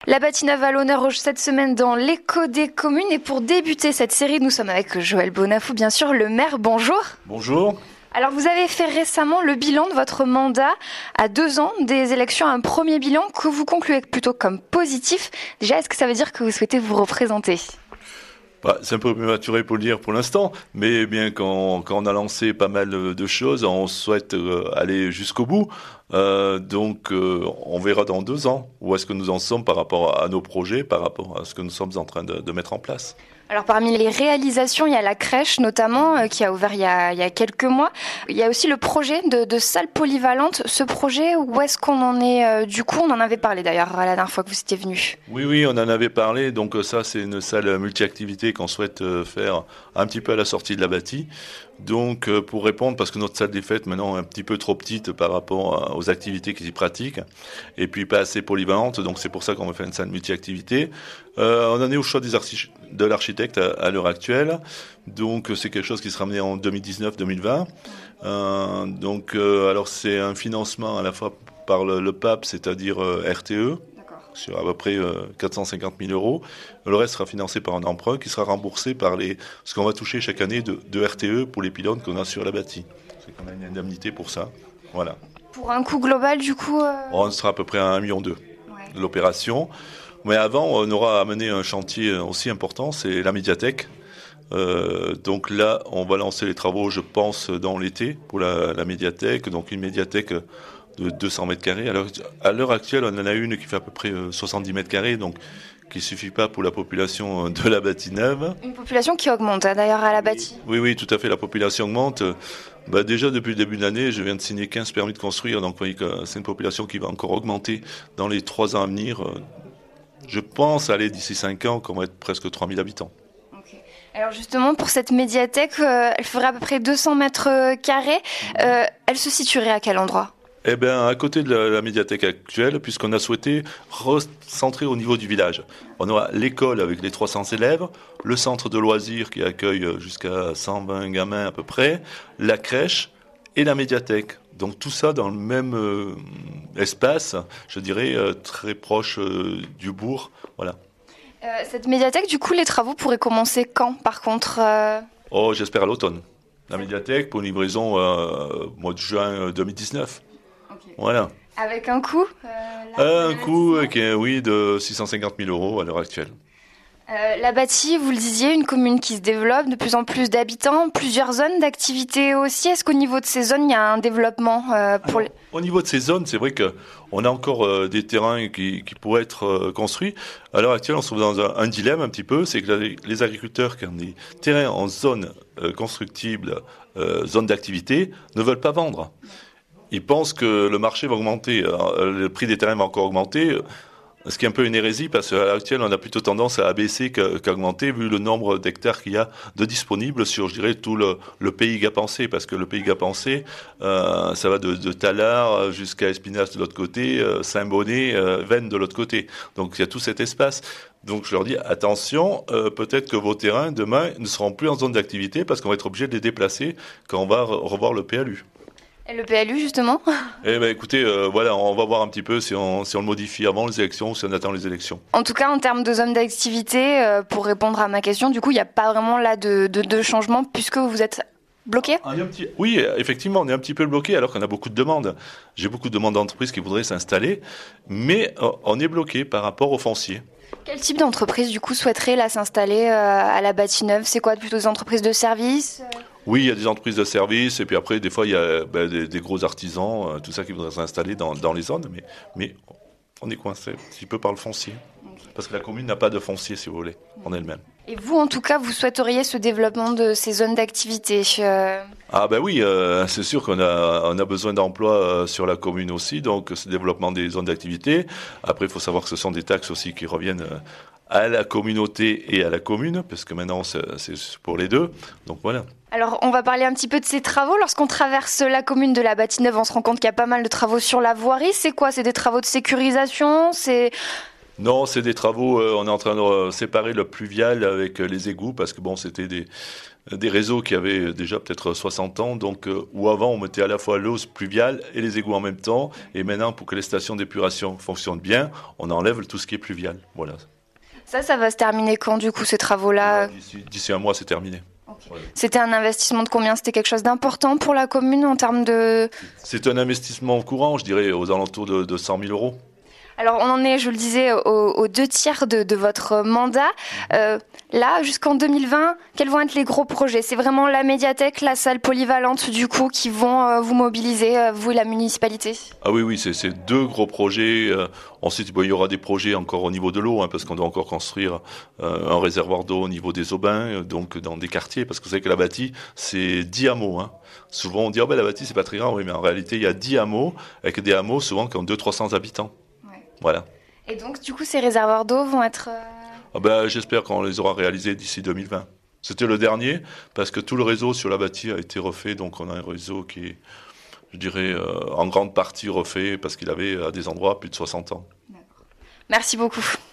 La Bâtie-Neuve à l'honneur cette semaine dans l'écho des communes. Et pour débuter cette série, nous sommes avec Joël Bonafou, bien sûr, le maire. Bonjour. Bonjour. Alors, vous avez fait récemment le bilan de votre mandat à 2 ans des élections, un premier bilan que vous concluez plutôt comme positif. Déjà, est-ce que ça veut dire que vous souhaitez vous représenter ? C'est un peu prématuré pour le dire pour l'instant, mais bien quand on a lancé pas mal de choses, on souhaite aller jusqu'au bout. On verra dans 2 ans où est-ce que nous en sommes par rapport à nos projets, par rapport à ce que nous sommes en train de mettre en place. Alors parmi les réalisations, il y a la crèche notamment qui a ouvert il y a quelques mois. Il y a aussi le projet de salle polyvalente. Ce projet, où est-ce qu'on en est du coup ? On en avait parlé d'ailleurs la dernière fois que vous étiez venu. Oui, on en avait parlé. Donc ça, c'est une salle multi-activité qu'on souhaite faire un petit peu à la sortie de la bâtie. Donc pour répondre, parce que notre salle des fêtes maintenant est un petit peu trop petite par rapport aux activités qui s'y pratiquent, et puis pas assez polyvalente, donc c'est pour ça qu'on va faire une salle multi-activité. On en est au choix de l'architecte à l'heure actuelle, donc c'est quelque chose qui sera amené en 2019-2020. Alors c'est un financement à la fois par le PAP, c'est-à-dire RTE, sur à peu près 450 000 euros. Le reste sera financé par un emprunt qui sera remboursé par ce qu'on va toucher chaque année de RTE pour les pylônes qu'on a sur la bâtie. C'est qu'on a une indemnité pour ça. Voilà. Pour un coût global, du coup On sera à peu près à 1,2 million de l'opération. Mais avant, on aura amené un chantier aussi important, c'est la médiathèque. Donc là, on va lancer les travaux, je pense, dans l'été pour la médiathèque. Donc une médiathèque de 200 mètres carrés. À l'heure actuelle, on en a une qui fait à peu près 70 mètres carrés, donc qui ne suffit pas pour la population de la Bâtie-Neuve. Une population qui augmente d'ailleurs à la bâtie. Oui, tout à fait, la population augmente. Déjà depuis le début de l'année, je viens de signer 15 permis de construire, donc vous voyez que c'est une population qui va encore augmenter dans les 3 ans à venir. Je pense aller d'ici 5 ans qu'on va être presque 3000 habitants. Alors justement, pour cette médiathèque, elle ferait à peu près 200 mètres carrés. Elle se situerait à quel endroit ? À côté de la médiathèque actuelle, puisqu'on a souhaité recentrer au niveau du village. On aura l'école avec les 300 élèves, le centre de loisirs qui accueille jusqu'à 120 gamins à peu près, la crèche et la médiathèque. Donc tout ça dans le même espace, je dirais très proche du bourg. Voilà. Cette médiathèque, du coup, les travaux pourraient commencer quand, par contre J'espère à l'automne. La médiathèque pour une livraison mois de juin 2019. Okay. Voilà. Avec un coût Un coût de 650 000 euros à l'heure actuelle. La Bâtie, vous le disiez, une commune qui se développe, de plus en plus d'habitants, plusieurs zones d'activité aussi. Est-ce qu'au niveau de ces zones, il y a un développement Au niveau de ces zones, c'est vrai qu'on a encore des terrains qui pourraient être construits. À l'heure actuelle, on se trouve dans un dilemme un petit peu, c'est que les agriculteurs qui ont des terrains en zone constructible, zone d'activité, ne veulent pas vendre. Ils pensent que le marché va augmenter, le prix des terrains va encore augmenter, ce qui est un peu une hérésie parce qu'à l'heure actuelle, on a plutôt tendance à abaisser qu'à augmenter vu le nombre d'hectares qu'il y a de disponibles sur, je dirais, tout le pays gapençais. Parce que le pays gapençais, ça va de Tallard jusqu'à Espinasse de l'autre côté, Saint-Bonnet, Veynes de l'autre côté. Donc il y a tout cet espace. Donc je leur dis, attention, peut-être que vos terrains, demain, ne seront plus en zone d'activité parce qu'on va être obligé de les déplacer quand on va revoir le PLU. Et le PLU, justement ? Écoutez, on va voir un petit peu si on le modifie avant les élections ou si on attend les élections. En tout cas, en termes de zone d'activité, pour répondre à ma question, du coup, il n'y a pas vraiment là de changement puisque vous êtes bloqué ? Oui, effectivement, on est un petit peu bloqué alors qu'on a beaucoup de demandes. J'ai beaucoup de demandes d'entreprises qui voudraient s'installer, mais on est bloqué par rapport au foncier. Quel type d'entreprise, du coup, souhaiterait là s'installer à la Bâtie-Neuve ? C'est quoi, plutôt des entreprises de services ? Oui, il y a des entreprises de services, et puis après, des fois, il y a des gros artisans, tout ça qui voudraient s'installer dans les zones, mais on est coincé un petit peu par le foncier. Parce que la commune n'a pas de foncier, si vous voulez, en elle-même. Et vous, en tout cas, vous souhaiteriez ce développement de ces zones d'activité Oui, c'est sûr qu'on a besoin d'emplois sur la commune aussi, donc ce développement des zones d'activité. Après, il faut savoir que ce sont des taxes aussi qui reviennent à la communauté et à la commune, parce que maintenant, c'est pour les deux. Donc voilà. Alors, on va parler un petit peu de ces travaux. Lorsqu'on traverse la commune de la Bâtie-Neuve, on se rend compte qu'il y a pas mal de travaux sur la voirie. C'est quoi ? C'est des travaux de sécurisation ? Non, c'est des travaux, on est en train de séparer le pluvial avec les égouts, parce que bon, c'était des réseaux qui avaient déjà peut-être 60 ans, donc où avant on mettait à la fois l'eau pluviale et les égouts en même temps, et maintenant pour que les stations d'épuration fonctionnent bien, on enlève tout ce qui est pluvial. Voilà. Ça va se terminer quand du coup ces travaux-là? D'ici un mois, c'est terminé. Okay. Voilà. C'était un investissement de combien? C'était quelque chose d'important pour la commune en termes de... C'est un investissement courant, je dirais, aux alentours de 100 000 euros. Alors on en est, je le disais, aux 2 tiers de votre mandat. Là, jusqu'en 2020, quels vont être les gros projets? C'est vraiment la médiathèque, la salle polyvalente du coup qui vont vous mobiliser, vous et la municipalité? Ah oui, c'est deux gros projets. Ensuite, bon, il y aura des projets encore au niveau de l'eau, hein, parce qu'on doit encore construire un réservoir d'eau au niveau des Aubins, donc dans des quartiers, parce que vous savez que la bâtie, c'est 10 hameaux. Hein. Souvent on dit, oh ben la bâtie, c'est pas très grand, oui, mais en réalité, il y a 10 hameaux, avec des hameaux souvent qui ont 200-300 habitants. Voilà. Et donc, du coup, ces réservoirs d'eau vont être... Ah ben, j'espère qu'on les aura réalisés d'ici 2020. C'était le dernier, parce que tout le réseau sur la bâtie a été refait, donc on a un réseau qui est, je dirais, en grande partie refait, parce qu'il avait à des endroits plus de 60 ans. Merci beaucoup.